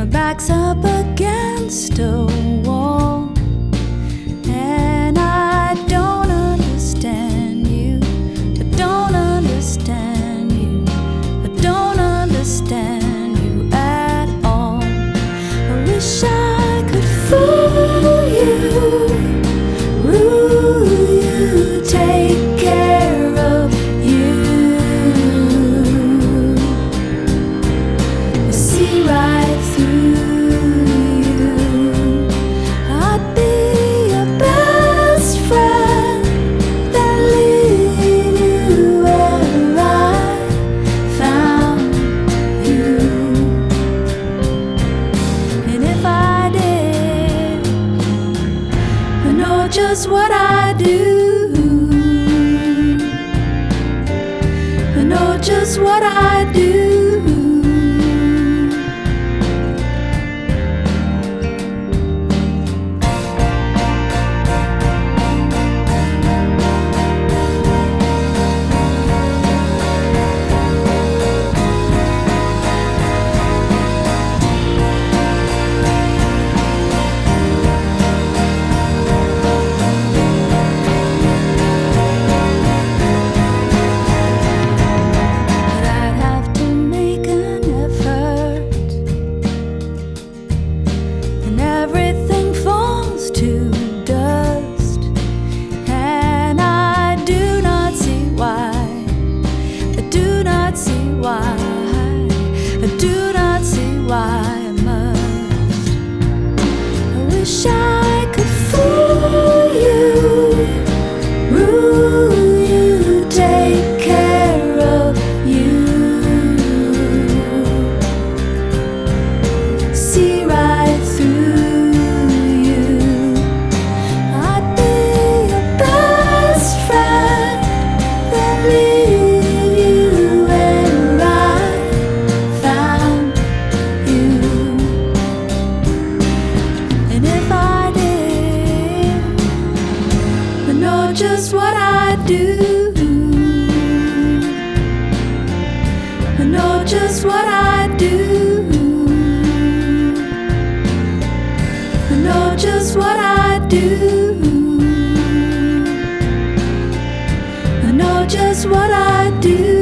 My back's up against a wall, and I don't understand you. I don't understand you. I don't understand you at all. I wish I could fool you, rule you, take care of you. I see right through you. I'd be your best friend, then leave you where I found you. And if I did, I know just what I do. I know just what I do. Everything falls to dust, and I do not see why. I do not see why. I do not see why I must. I wish I could fool you, rule you, take care of you. See right through. Just what I do. I know just what I do. I know just what I do. I know just what I do.